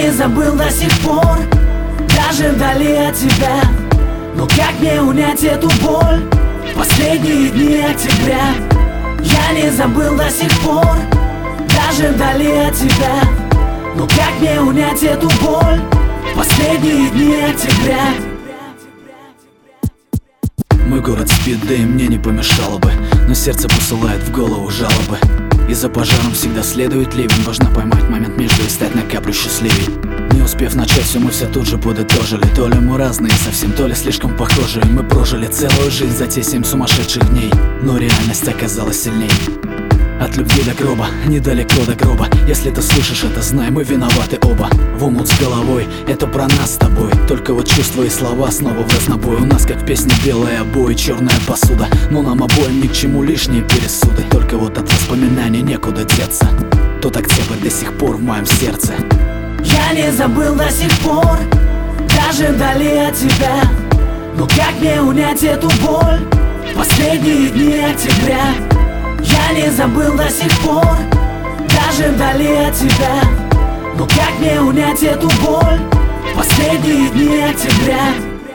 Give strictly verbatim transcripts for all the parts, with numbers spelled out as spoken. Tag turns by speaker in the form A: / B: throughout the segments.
A: не забыл до сих пор, даже вдали от тебя. Но как мне унять эту боль в последние дни октября? Я не забыл до сих пор, даже вдали от тебя. Но как мне унять эту боль в последние дни октября?
B: Мой город спит, да и мне не помешало бы, но сердце посылает в голову жалобы. И за пожаром всегда следует ливень. Важно поймать момент между и стать на каплю счастливей. Не успев начать все, мы все тут же подытожили. То ли мы разные совсем, то ли слишком похожие. Мы прожили целую жизнь за те семь сумасшедших дней, но реальность оказалась сильней. От любви до гроба, недалеко до гроба. Если ты слышишь это, знай, мы виноваты оба. В омут с головой, это про нас с тобой. Только вот чувства и слова снова в разнобой. У нас как в песне белые обои, черная посуда. Но нам обоим ни к чему лишние пересуды. Только вот от воспоминаний некуда деться. Тот октябрь до сих пор в моем сердце.
A: Я не забыл до сих пор, даже вдали от тебя. Но как мне унять эту боль в последние дни октября? Я не забыл до сих пор, даже вдали от тебя. Но как мне унять эту боль в последние дни октября?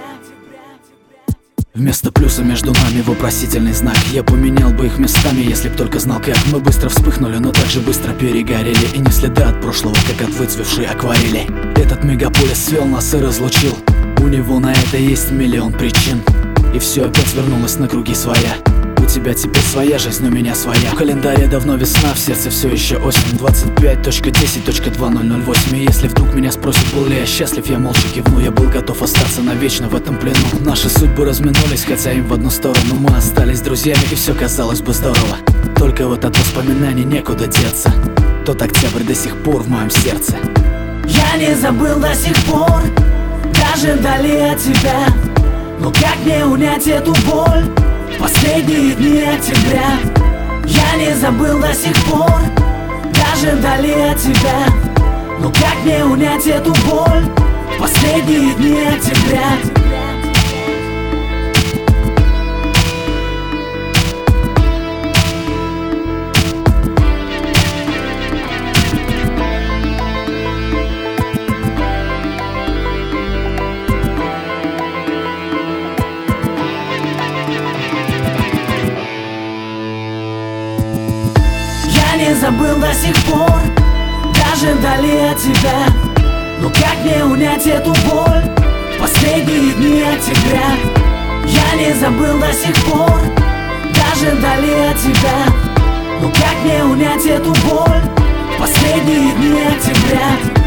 B: Вместо плюса между нами вопросительный знак. Я поменял бы их местами, если б только знал как. Мы быстро вспыхнули, но так же быстро перегорели. И не следа от прошлого, как от выцвевшей акварели. Этот мегаполис свел нас и разлучил. У него на это есть миллион причин. И все опять вернулось на круги своя. У тебя теперь своя жизнь, у меня своя. В календаре давно весна, в сердце все еще осень. Двадцать пять десять две тысячи восемь. И если вдруг меня спросят, был ли я счастлив, я молча кивну. Я был готов остаться навечно в этом плену. Наши судьбы разминулись, хотя им в одну сторону. Мы остались друзьями, и все казалось бы здорово. Только вот от воспоминаний некуда деться. Тот октябрь до сих пор в моем сердце.
A: Я не забыл до сих пор, даже вдали от тебя. Но как мне унять эту боль в последние дни октября? Я не забыл до сих пор, даже вдали от тебя. Но как мне унять эту боль в последние дни октября? Не забыл до сих пор, даже вдали от тебя. Но как мне унять эту боль в последние дни октября? Я не забыл до сих пор, даже вдали от тебя. Но как мне унять эту боль в последние дни октября?